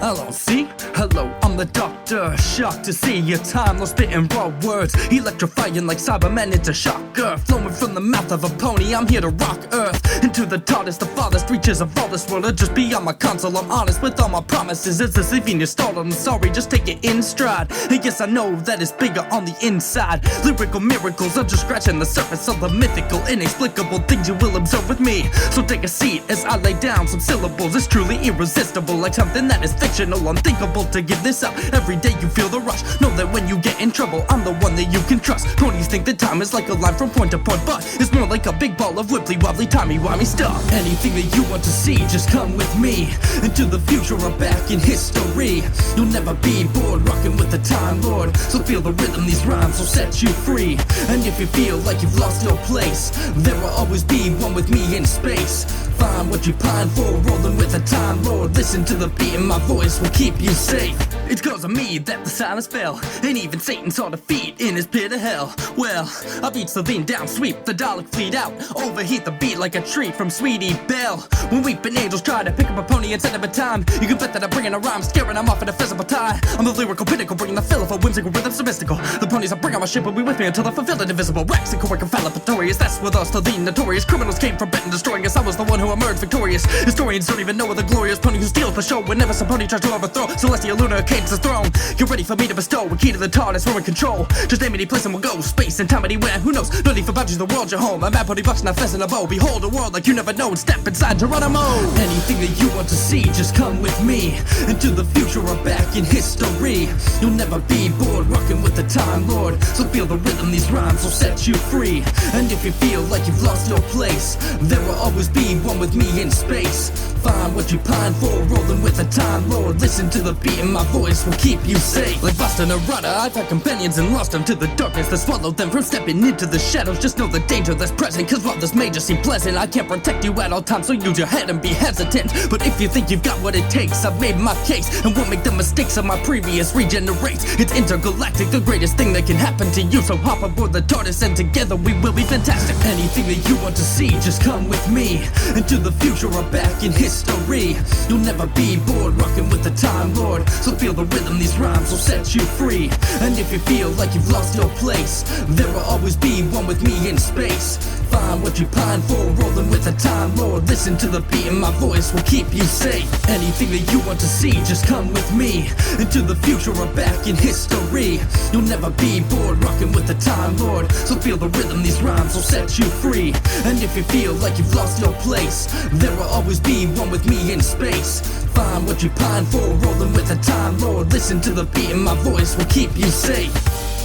Hello, see? Hello, I'm the doctor. Shocked to see your time lost spitting raw words, electrifying like Cybermen into shocker. Flowing from the mouth of a pony, I'm here to rock earth into the tallest, the farthest reaches of all this world. Or just beyond my console, I'm honest with all my promises. It's as if you're startled, I'm sorry, just take it in stride. And yes, I know that it's bigger on the inside. Lyrical miracles are just scratching the surface of the mythical, inexplicable things you will observe with me. So take a seat as I lay down some syllables. It's truly irresistible, like something that is fictional, unthinkable to give this up. Every day you feel the rush, know that when you get in trouble, I'm the one that you can trust. Ponies think that time is like a line from point to point, but it's more like a big ball of wibbly wobbly timey-wimey stuff. Anything that you want to see, just come with me into the future or back in history. You'll never be bored rocking with the Time Lord, so feel the rhythm, these rhymes will set you free. And if you feel like you've lost your place, there will always be one with me in space. Find what you pine for, rolling with the Time Lord. Listen to the beat and my voice will keep you safe. It's cause of me that the silence fell, and even Satan saw defeat in his pit of hell. Well, I beat Slovene down, sweep the Dalek fleet out, overheat the beat like a tree from Sweetie Belle. When weeping angels try to pick up a pony and send him a time, you can bet that I'm bringing a rhyme, scaring them off in a physical tie. I'm the lyrical pinnacle, bringing the fill for whimsical rhythms so mystical. The ponies I bring on my ship will be with me until they're fulfilled and invisible. Raxical, work infallipatorious, that's with us, the notorious criminals came from Britain destroying us. I was the one who emerged victorious. Historians don't even know of the glorious pony who steals the show whenever some pony tries to overthrow Celestia Luna Cadence's throne. You're ready for me to bestow a key to the TARDIS, we're in control. Just name any place and we'll go. Space and time anywhere, who knows? No need for boundaries, the world's your home. A mad pony bucks and a fess and a bow. Behold a world like you never know and step inside Geronimo. Anything that you want to see, just come with me into the future or back in history. You'll never be bored rocking with the Time Lord, so feel the rhythm, these rhymes will set you free. And if you feel like you've lost your place, there will always be one with me in space. Find what you pine for, rolling with the Time Lord. Listen to the beat and my voice will keep you safe. Like Boston and Rudder, I've had companions and lost them to the darkness that swallowed them from stepping into the shadows. Just know the danger that's present, cause while this may just seem pleasant, I can't protect you at all times, so use your head and be hesitant. But if you think you've got what it takes, I've made my case and won't make the mistakes of my previous regenerates. It's intergalactic, the greatest thing that can happen to you, so hop aboard the TARDIS and together we will be fantastic. Anything that you want to see, just come with me into the future or back in history. You'll never be bored rocking with the Time Lord, so feel the rhythm, these rhymes will set you free. And if you feel like you've lost your place, there will always be one with me in space. Find what you pine for, rolling with the Time Lord. Listen to the beat and my voice will keep you safe. Anything that you want to see, just come with me into the future or back in history. You'll never be bored rocking with the Time Lord, so feel the rhythm, these rhymes will set you free. And if you feel like you've lost your place, there will always be one with me in space. Find what you pine for, rolling with the Time Lord. Listen to the beat and my voice will keep you safe.